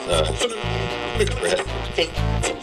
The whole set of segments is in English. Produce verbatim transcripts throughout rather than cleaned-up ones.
Uh,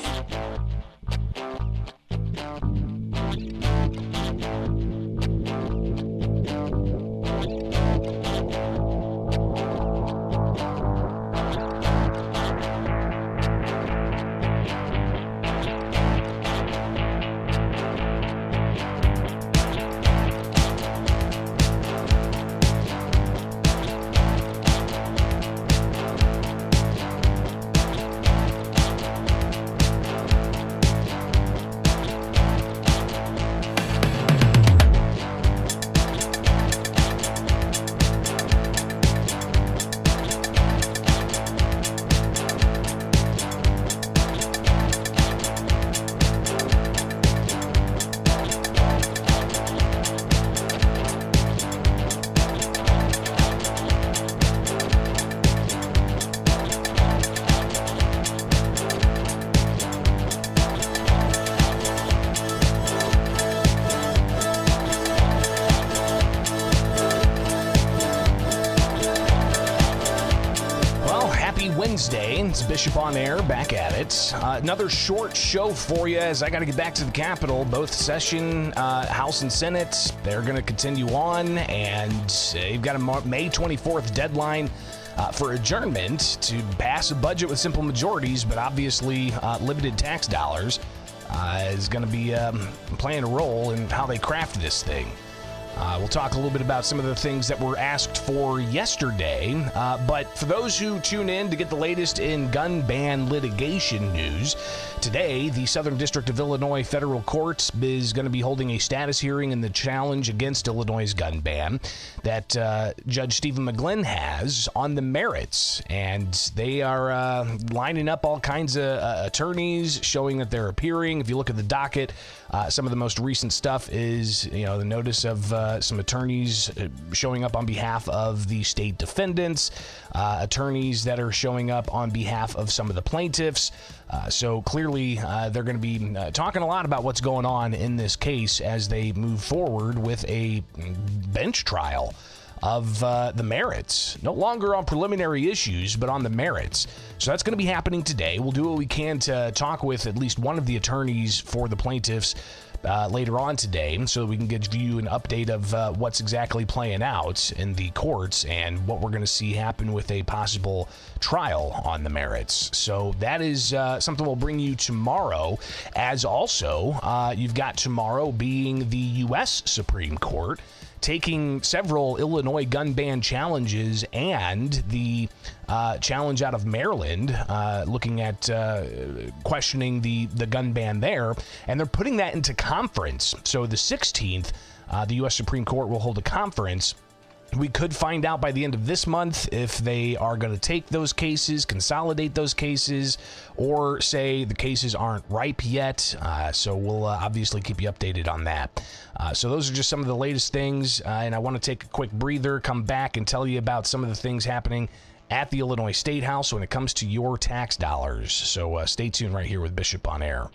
Wednesday. It's Bishop on Air, back at it. Uh, another short show for you as I got to get back to the Capitol. Both session, uh, House and Senate, they're going to continue on, and uh, you've got a May twenty-fourth deadline uh, for adjournment to pass a budget with simple majorities, but obviously uh, limited tax dollars uh, is going to be um, playing a role in how they craft this thing. Uh, we'll talk a little bit about some of the things that were asked for yesterday. Uh, but for those who tune in to get the latest in gun ban litigation news, today the Southern District of Illinois Federal Court is going to be holding a status hearing in the challenge against Illinois' gun ban that uh, Judge Stephen McGlynn has on the merits. And they are uh, lining up all kinds of uh, attorneys showing that they're appearing. If you look at the docket, uh, some of the most recent stuff is, you know, the notice of uh, some attorneys showing up on behalf of the state defendants, uh, attorneys that are showing up on behalf of some of the plaintiffs. Uh, so clearly uh, they're going to be uh, talking a lot about what's going on in this case as they move forward with a bench trial of uh, the merits, no longer on preliminary issues, but on the merits. So that's going to be happening today. We'll do what we can to talk with at least one of the attorneys for the plaintiffs uh, later on today, so that we can give you an update of uh, what's exactly playing out in the courts and what we're going to see happen with a possible trial on the merits. So that is uh, something we'll bring you tomorrow, as also uh, you've got tomorrow being the U S Supreme Court taking several Illinois gun ban challenges and the uh, challenge out of Maryland, uh, looking at uh, questioning the, the gun ban there, and they're putting that into conference. So the sixteenth, uh, the U S Supreme Court will hold a conference. We could find out by the end of this month if they are going to take those cases, consolidate those cases, or say the cases aren't ripe yet. Uh, so we'll uh, obviously keep you updated on that. Uh, so those are just some of the latest things. Uh, and I want to take a quick breather, come back and tell you about some of the things happening at the Illinois State House when it comes to your tax dollars. So uh, stay tuned right here with Bishop on Air.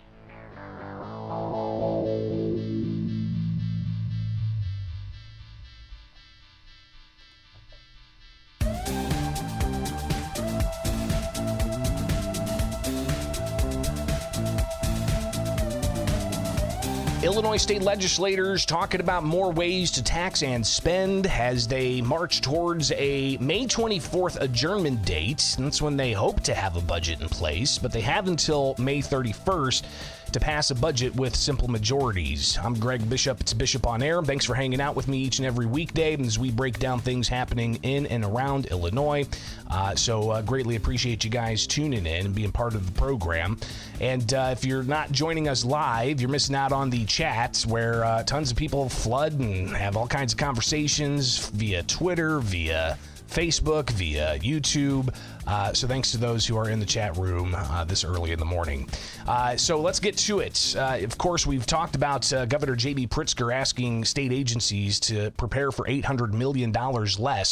Illinois state legislators talking about more ways to tax and spend as they march towards a May twenty-fourth adjournment date. That's when they hope to have a budget in place, but they have until May thirty-first to pass a budget with simple majorities. I'm Greg Bishop. It's Bishop on Air. Thanks for hanging out with me each and every weekday as we break down things happening in and around Illinois. Uh, so uh, greatly appreciate you guys tuning in and being part of the program. And uh, if you're not joining us live, you're missing out on the chats where uh, tons of people flood and have all kinds of conversations via Twitter, via Facebook, via YouTube. Uh, so thanks to those who are in the chat room uh, this early in the morning. Uh, so let's get to it. Uh, of course, we've talked about uh, Governor J B Pritzker asking state agencies to prepare for eight hundred million dollars less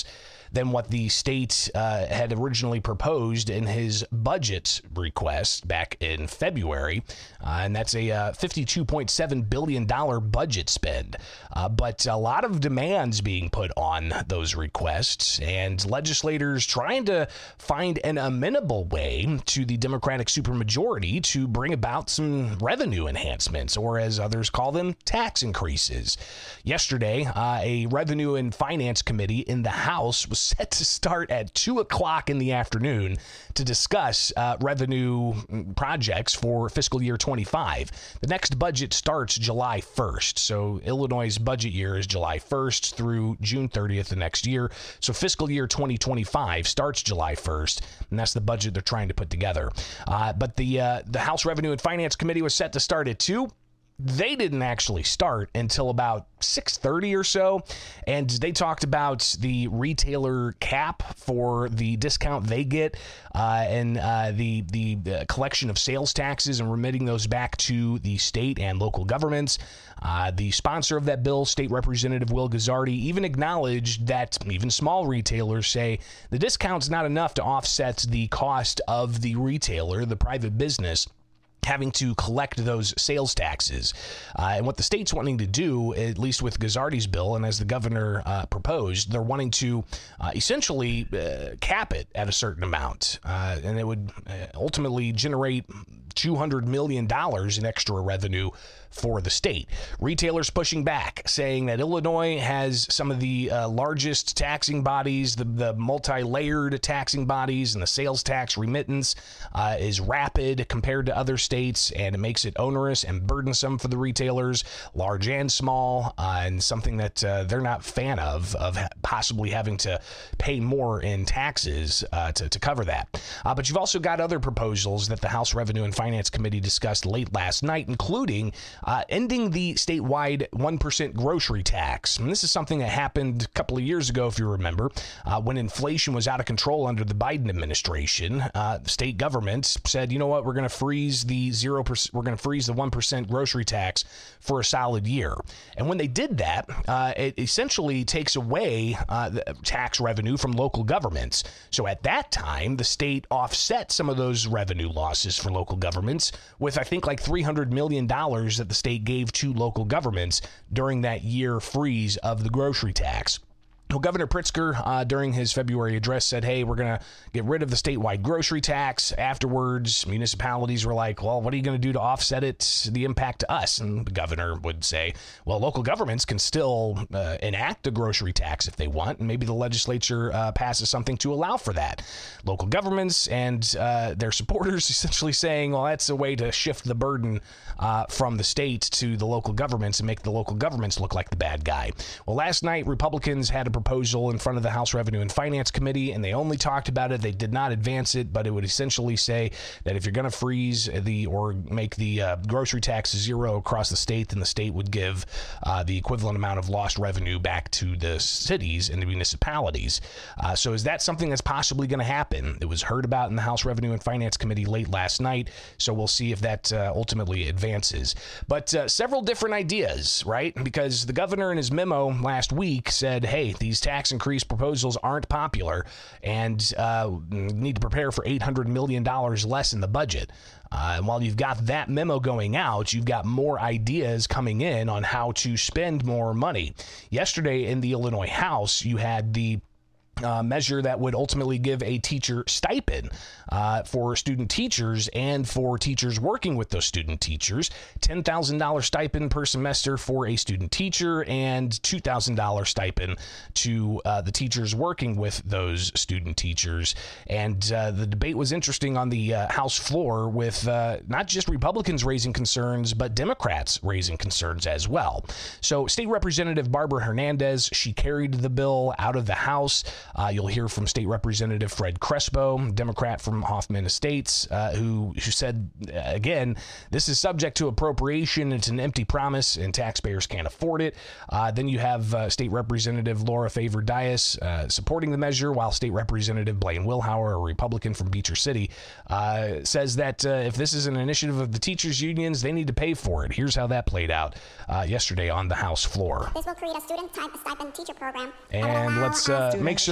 than what the state uh, had originally proposed in his budget request back in February. Uh, and that's a uh, fifty-two point seven billion dollars budget spend. Uh, but a lot of demands being put on those requests, and legislators trying to find an amenable way to the Democratic supermajority to bring about some revenue enhancements, or as others call them, tax increases. Yesterday, uh, a Revenue and Finance Committee in the House was set to start at two o'clock in the afternoon to discuss uh, revenue projects for fiscal year twenty-five. The next budget starts July first. So Illinois' budget year is July first through June thirtieth of next year. So fiscal year twenty twenty-five starts July first, and that's the budget they're trying to put together. Uh, but the uh, the House Revenue and Finance Committee was set to start at two. They didn't actually start until about six thirty or so, and they talked about the retailer cap for the discount they get, uh, and uh, the, the the collection of sales taxes and remitting those back to the state and local governments. Uh, the sponsor of that bill, State Representative Will Guzzardi, even acknowledged that even small retailers say the discount's not enough to offset the cost of the retailer, the private business, having to collect those sales taxes. Uh, and what the state's wanting to do, at least with Guzzardi's bill, and as the governor uh, proposed, they're wanting to uh, essentially uh, cap it at a certain amount. Uh, and it would uh, ultimately generate two hundred million dollars in extra revenue for the state. Retailers pushing back, saying that Illinois has some of the uh, largest taxing bodies, the, the multi-layered taxing bodies, and the sales tax remittance uh, is rapid compared to other states, and it makes it onerous and burdensome for the retailers, large and small, uh, and something that uh, they're not fan of, of possibly having to pay more in taxes uh, to, to cover that. Uh, but you've also got other proposals that the House Revenue and Finance Committee discussed late last night, including Uh, ending the statewide one percent grocery tax. And this is something that happened a couple of years ago, if you remember, uh, when inflation was out of control under the Biden administration. Uh, the state government said, you know what, we're going to freeze the zero percent, we're going to freeze the one percent grocery tax for a solid year. And when they did that, uh, it essentially takes away uh, the tax revenue from local governments. So at that time, the state offset some of those revenue losses for local governments with, I think, like three hundred million dollars that the state gave to local governments during that year freeze of the grocery tax. Well, Governor Pritzker, uh, during his February address, said, hey, we're going to get rid of the statewide grocery tax. Afterwards, municipalities were like, well, what are you going to do to offset it, the impact to us? And the governor would say, well, local governments can still uh, enact a grocery tax if they want, and maybe the legislature uh, passes something to allow for that. Local governments and uh, their supporters essentially saying, well, that's a way to shift the burden uh, from the state to the local governments and make the local governments look like the bad guy. Well, last night, Republicans had a proposal in front of the House Revenue and Finance Committee, and they only talked about it. They did not advance it, but it would essentially say that if you're going to freeze the or make the uh, grocery tax zero across the state, then the state would give uh, the equivalent amount of lost revenue back to the cities and the municipalities. Uh, so is that something that's possibly going to happen? It was heard about in the House Revenue and Finance Committee late last night, so we'll see if that uh, ultimately advances. But uh, several different ideas, right? Because the governor in his memo last week said, hey, the These tax increase proposals aren't popular, and uh, need to prepare for eight hundred million dollars less in the budget. Uh, and while you've got that memo going out, you've got more ideas coming in on how to spend more money. Yesterday in the Illinois House, you had the Uh, measure that would ultimately give a teacher stipend uh, for student teachers and for teachers working with those student teachers. ten thousand dollars stipend per semester for a student teacher and two thousand dollars stipend to uh, the teachers working with those student teachers. And uh, the debate was interesting on the uh, House floor with uh, not just Republicans raising concerns, but Democrats raising concerns as well. So State Representative Barbara Hernandez, she carried the bill out of the House. Uh, you'll hear from State Representative Fred Crespo, Democrat from Hoffman Estates, uh, who, who said, uh, again, this is subject to appropriation. It's an empty promise, and taxpayers can't afford it. Uh, then you have uh, State Representative Laura Favor Dias uh, supporting the measure, while State Representative Blaine Wilhauer, a Republican from Beecher City, uh, says that uh, if this is an initiative of the teachers' unions, they need to pay for it. Here's how that played out uh, yesterday on the House floor. This will create a student-type stipend teacher program. And let's uh, make sure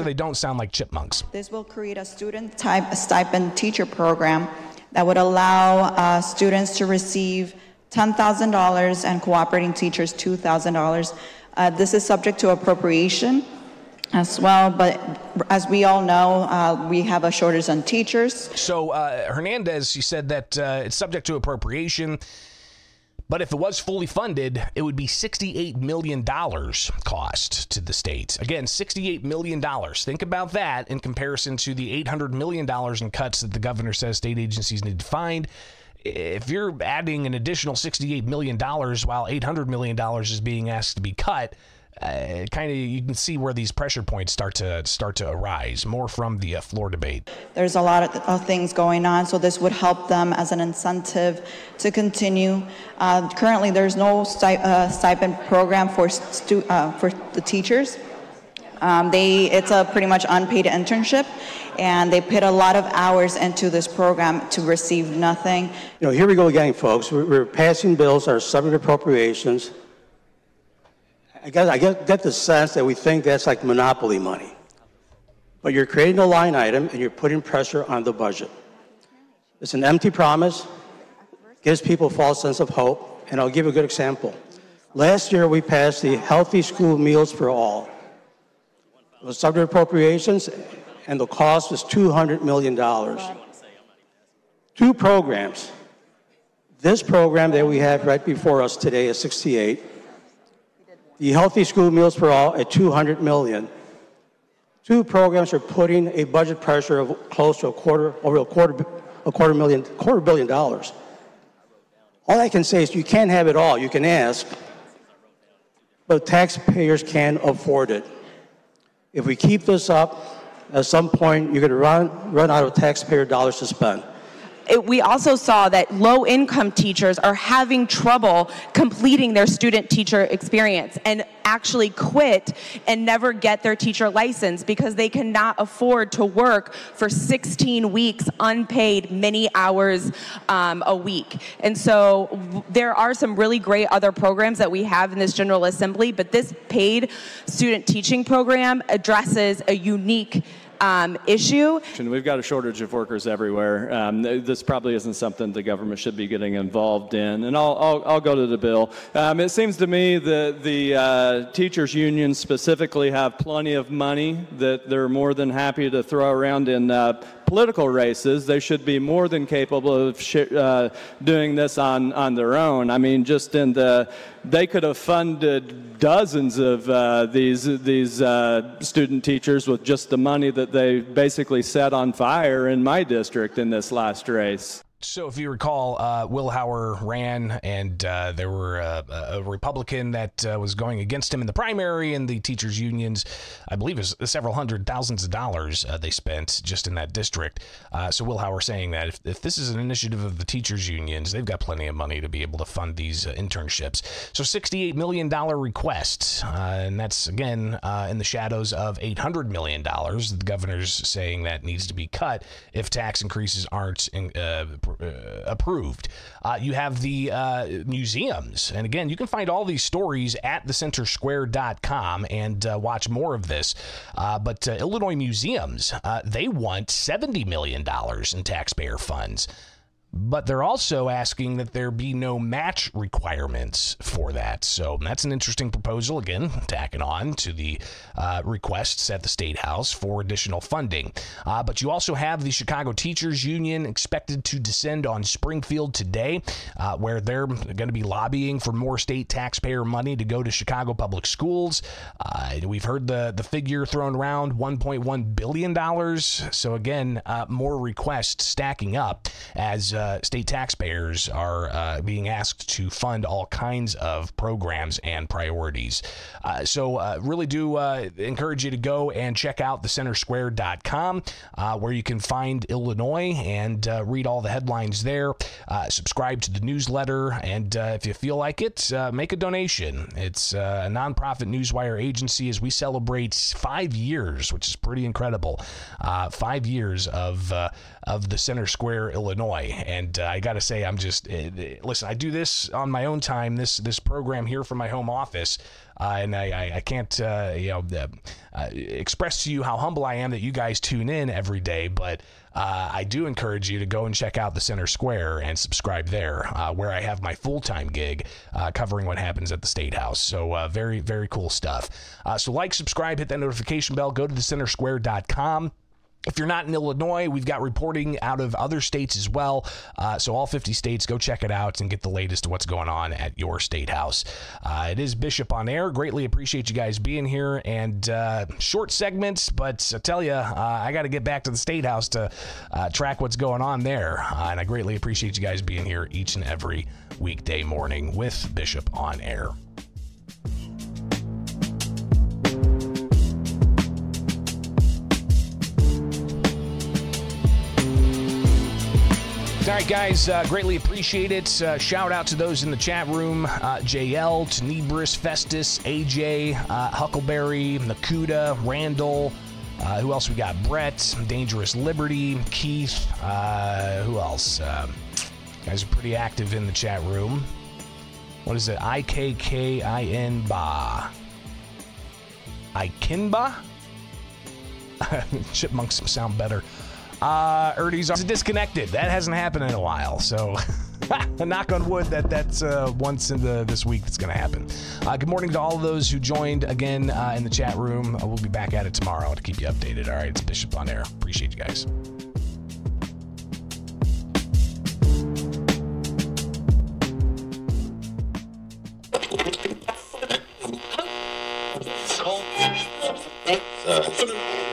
they don't sound like chipmunks. This will create a student type stipend teacher program that would allow uh, students to receive ten thousand dollars and cooperating teachers two thousand dollars. Uh, this is subject to appropriation as well, but as we all know, uh, we have a shortage on teachers. So uh, Hernandez, she said that uh, it's subject to appropriation, but if it was fully funded, it would be sixty-eight million dollars cost to the state. Again, sixty-eight million dollars. Think about that in comparison to the eight hundred million dollars in cuts that the governor says state agencies need to find. If you're adding an additional sixty-eight million dollars while eight hundred million dollars is being asked to be cut, uh, kind of you can see where these pressure points start to start to arise. More from the uh, floor debate. There's a lot of, of things going on, so this would help them as an incentive to continue. Uh, currently, there's no sti- uh, stipend program for stu- uh, for the teachers. Um, they it's a pretty much unpaid internship, and they put a lot of hours into this program to receive nothing. You know, here we go again, folks. We're, we're passing bills that are subject to appropriations. I get, I get, get the sense that we think that's like monopoly money. But you're creating a line item and you're putting pressure on the budget. It's an empty promise, gives people a false sense of hope, and I'll give you a good example. Last year we passed the Healthy School Meals for All. It was subject to appropriations, and the cost was two hundred million dollars. Two programs. This program that we have right before us today is sixty-eight. The Healthy School Meals for All at two hundred million dollars. Two programs are putting a budget pressure of close to a quarter, over a quarter, a quarter million, quarter billion dollars. All I can say is you can't have it all. You can ask, but taxpayers can't afford it. If we keep this up, at some point you're going to run run out of taxpayer dollars to spend. It, we also saw that low-income teachers are having trouble completing their student-teacher experience and actually quit and never get their teacher license because they cannot afford to work for sixteen weeks unpaid, many hours um, a week. And so w- there are some really great other programs that we have in this General Assembly, but this paid student teaching program addresses a unique Um, issue. We've got a shortage of workers everywhere. Um, this probably isn't something the government should be getting involved in. And I'll, I'll, I'll go to the bill. Um, it seems to me that the uh, teachers' unions specifically have plenty of money that they're more than happy to throw around in uh, political races. They should be more than capable of sh- uh, doing this on, on their own. I mean, just in the, they could have funded dozens of uh, these these uh, student teachers with just the money that they basically set on fire in my district in this last race. So if you recall, uh, Willhauer ran, and uh, there were uh, a Republican that uh, was going against him in the primary, and the teachers' unions, I believe, it was several hundred thousands of dollars uh, they spent just in that district. Uh, so Willhauer saying that if, if this is an initiative of the teachers' unions, they've got plenty of money to be able to fund these uh, internships. So sixty-eight million dollars request, uh, and that's, again, uh, in the shadows of eight hundred million dollars. The governor's saying that needs to be cut if tax increases aren't in, uh, Uh, approved. Uh, you have the uh, museums. And again, you can find all these stories at the center square dot com and uh, watch more of this. Uh, but uh, Illinois museums, uh, they want seventy million dollars in taxpayer funds. But they're also asking that there be no match requirements for that. So that's an interesting proposal, again, tacking on to the uh, requests at the State House for additional funding. Uh, but you also have the Chicago Teachers Union expected to descend on Springfield today, uh, where they're going to be lobbying for more state taxpayer money to go to Chicago public schools. Uh, we've heard the, the figure thrown around, one point one billion dollars. So again, uh, more requests stacking up as uh, state taxpayers are uh, being asked to fund all kinds of programs and priorities. Uh, so uh, really do uh, encourage you to go and check out the center square dot com, uh, where you can find Illinois and uh, read all the headlines there. Uh, subscribe to the newsletter, and uh, if you feel like it, uh, make a donation. It's uh, a nonprofit newswire agency as we celebrate five years, which is pretty incredible. Uh, five years of uh, of the Center Square, Illinois. And uh, I got to say, I'm just, uh, listen, I do this on my own time, this this program here from my home office. Uh, and I, I, I can't, uh, you know, uh, uh, express to you how humble I am that you guys tune in every day. But uh, I do encourage you to go and check out the Center Square and subscribe there, uh, where I have my full-time gig uh, covering what happens at the State House. So uh, very, very cool stuff. Uh, so like, subscribe, hit that notification bell, go to the center square dot com. If you're not in Illinois, we've got reporting out of other states as well. Uh, so all fifty states, go check it out and get the latest of what's going on at your State House. Uh, it is Bishop on Air. Greatly appreciate you guys being here. And uh, short segments, but I tell you, uh, I got to get back to the State House to uh, track what's going on there. Uh, and I greatly appreciate you guys being here each and every weekday morning with Bishop on Air. All right, guys, uh, greatly appreciate it. Uh, shout out to those in the chat room. Uh, J L, Tenebris, Festus, A J, uh, Huckleberry, Nakuda, Randall. Uh, who else we got? Brett, Dangerous Liberty, Keith. Uh, who else? Uh, guys are pretty active in the chat room. What is it? I K K I N B A. Ikinba? Chipmunks sound better. Uh, Erdy's disconnected. That hasn't happened in a while, so knock on wood that that's uh, once in the, this week that's going to happen. Uh, good morning to all of those who joined again uh, in the chat room. Uh, we'll be back at it tomorrow to keep you updated. All right, it's Bishop on Air. Appreciate you guys. Uh,